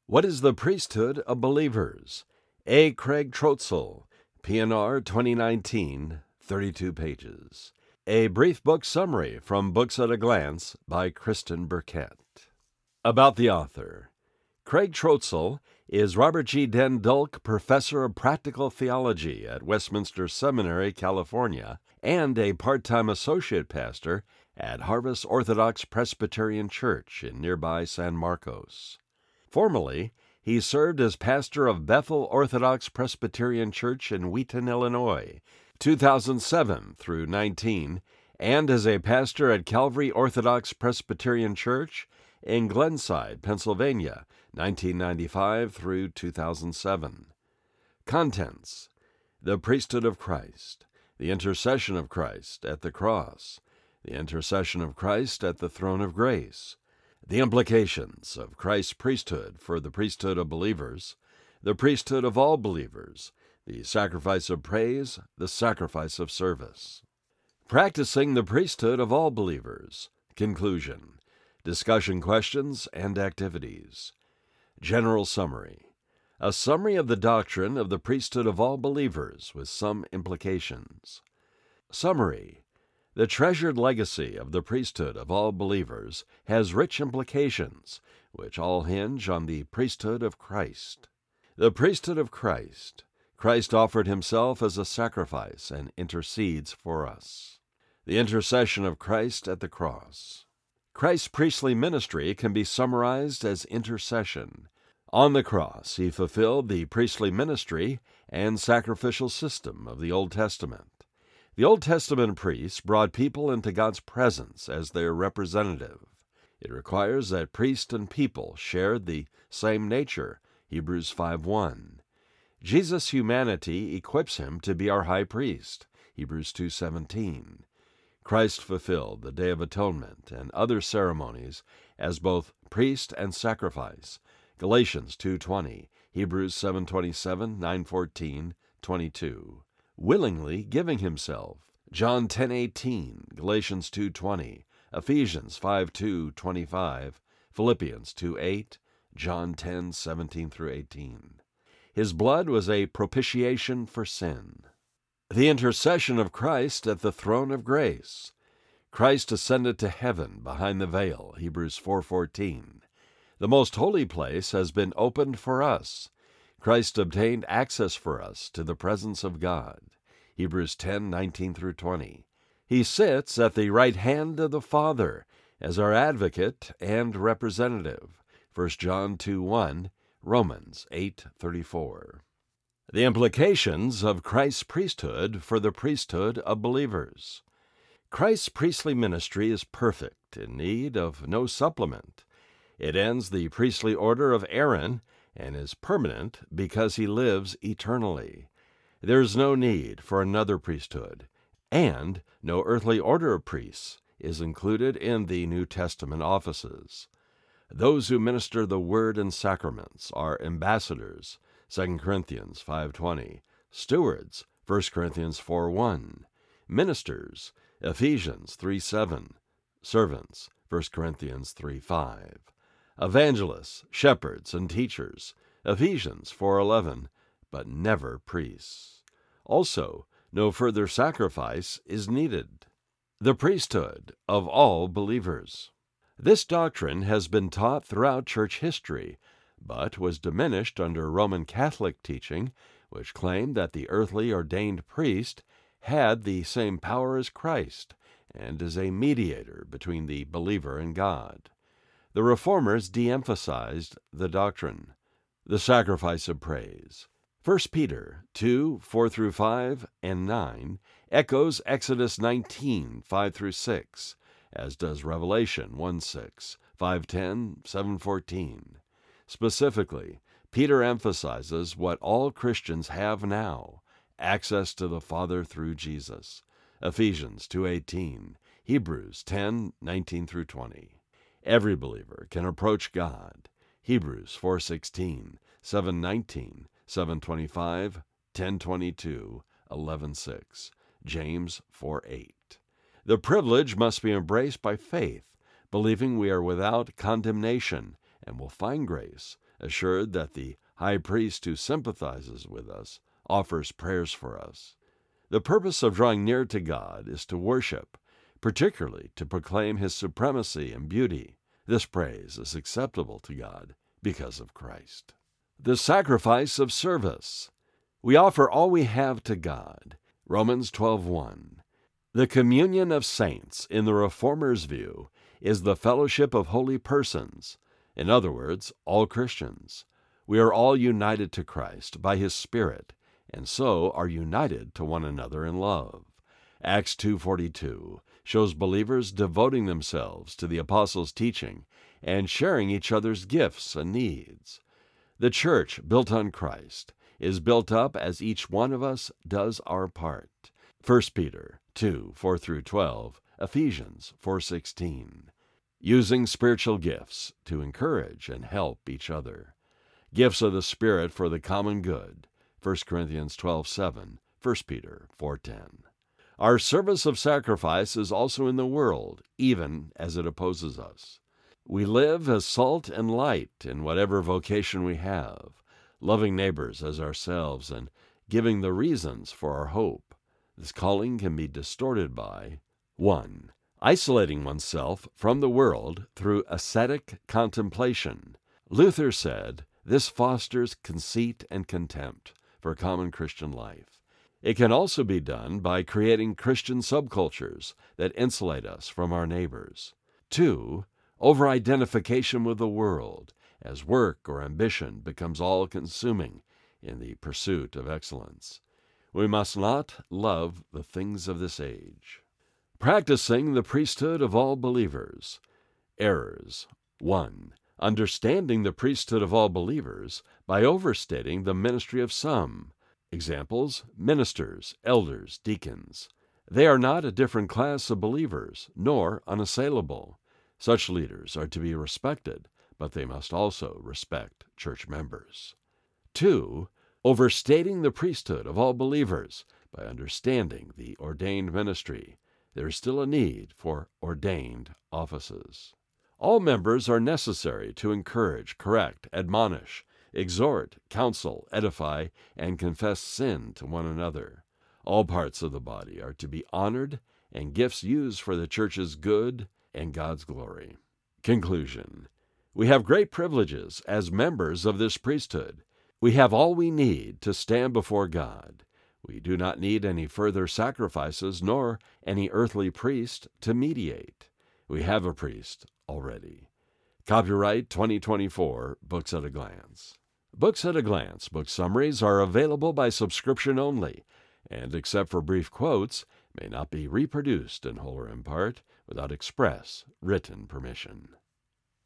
What is the Priesthood of Believers? A. Craig Troetzel, PNR 2019, 32 pages. A brief book summary from Books at a Glance by Kristen Burkett. About the author. Craig Troetzel is Robert G. Den Dulk Professor of Practical Theology at Westminster Seminary, California, and a part-time associate pastor at Harvest Orthodox Presbyterian Church in nearby San Marcos. Formerly, he served as pastor of Bethel Orthodox Presbyterian Church in Wheaton, Illinois, 2007 through 19, and as a pastor at Calvary Orthodox Presbyterian Church in Glenside, Pennsylvania, 1995 through 2007. Contents: the priesthood of Christ, the intercession of Christ at the cross, the intercession of Christ at the throne of grace, the implications of Christ's priesthood for the priesthood of believers, the priesthood of all believers, the sacrifice of praise, the sacrifice of service. Practicing the priesthood of all believers. Conclusion. Discussion questions and activities. General summary. A summary of the doctrine of the priesthood of all believers with some implications. Summary. The treasured legacy of the priesthood of all believers has rich implications, which all hinge on the priesthood of Christ. The priesthood of Christ. Christ offered himself as a sacrifice and intercedes for us. The intercession of Christ at the cross. Christ's priestly ministry can be summarized as intercession. On the cross, he fulfilled the priestly ministry and sacrificial system of the Old Testament. The Old Testament priests brought people into God's presence as their representative. It requires that priest and people shared the same nature, Hebrews 5:1. Jesus' humanity equips him to be our high priest, Hebrews 2:17. Christ fulfilled the Day of Atonement and other ceremonies as both priest and sacrifice, Galatians 2:20, Hebrews 7:27, 9:14, 22. Willingly giving himself, John 10:18, Galatians 2:20, Ephesians 5:2-25, Philippians 2:8, John 10:17 through 18. His blood was a propitiation for sin. The intercession of Christ at the throne of grace. Christ ascended to heaven behind the veil, Hebrews 4:14. The most holy place has been opened for us. Christ obtained access for us to the presence of God, Hebrews 10:19 through 20. He sits at the right hand of the Father as our advocate and representative, 1 John 2:1, Romans 8:34. The implications of Christ's priesthood for the priesthood of believers. Christ's priestly ministry is perfect, in need of no supplement. It ends the priestly order of Aaron and is permanent because he lives eternally. There is no need for another priesthood, and no earthly order of priests is included in the New Testament offices. Those who minister the word and sacraments are ambassadors, 2 Corinthians 5:20, stewards, 1 Corinthians 4:1, ministers, Ephesians 3:7, servants, 1 Corinthians 3:5. Evangelists, shepherds, and teachers, Ephesians 4:11, but never priests. Also, no further sacrifice is needed. The priesthood of all believers. This doctrine has been taught throughout church history, but was diminished under Roman Catholic teaching, which claimed that the earthly ordained priest had the same power as Christ and is a mediator between the believer and God. The Reformers de-emphasized the doctrine. The sacrifice of praise. 1 Peter 2:4-5 and 9 echoes Exodus 19:5-6, as does Revelation 1:6, 5:10, 7:14. Specifically, Peter emphasizes what all Christians have now, access to the Father through Jesus, Ephesians 2:18, Hebrews 10:19-20. Every believer can approach God, Hebrews 4:16, 7:19, 7:25, 10:22, 11:6, James 4:8. The privilege must be embraced by faith, believing we are without condemnation and will find grace, assured that the high priest who sympathizes with us offers prayers for us. The purpose of drawing near to God is to worship, particularly to proclaim His supremacy and beauty. This praise is acceptable to God because of Christ. The sacrifice of service. We offer all we have to God. Romans 12:1. The communion of saints, in the Reformer's view, is the fellowship of holy persons. In other words, all Christians. We are all united to Christ by His Spirit, and so are united to one another in love. Acts 2:42 shows believers devoting themselves to the apostles' teaching and sharing each other's gifts and needs. The church, built on Christ, is built up as each one of us does our part. 1 Peter 2:4-12, Ephesians 4:16. Using spiritual gifts to encourage and help each other. Gifts of the Spirit for the common good. 1 Corinthians 12:7, 1 Peter 4:10. Our service of sacrifice is also in the world, even as it opposes us. We live as salt and light in whatever vocation we have, loving neighbors as ourselves and giving the reasons for our hope. This calling can be distorted by 1. Isolating oneself from the world through ascetic contemplation. Luther said, this fosters conceit and contempt for common Christian life. It can also be done by creating Christian subcultures that insulate us from our neighbors. 2. Over-identification with the world, as work or ambition becomes all-consuming in the pursuit of excellence. We must not love the things of this age. Practicing the priesthood of all believers. Errors. 1. Understanding the priesthood of all believers by overstating the ministry of some. Examples: ministers, elders, deacons. They are not a different class of believers, nor unassailable. Such leaders are to be respected, but they must also respect church members. 2. Overstating the priesthood of all believers by understanding the ordained ministry. There is still a need for ordained offices. All members are necessary to encourage, correct, admonish, exhort, counsel, edify, and confess sin to one another. All parts of the body are to be honored and gifts used for the church's good and God's glory. Conclusion. We have great privileges as members of this priesthood. We have all we need to stand before God. We do not need any further sacrifices nor any earthly priest to mediate. We have a priest already. Copyright 2024, Books at a Glance. Books at a Glance book summaries are available by subscription only, and except for brief quotes, may not be reproduced in whole or in part without express written permission.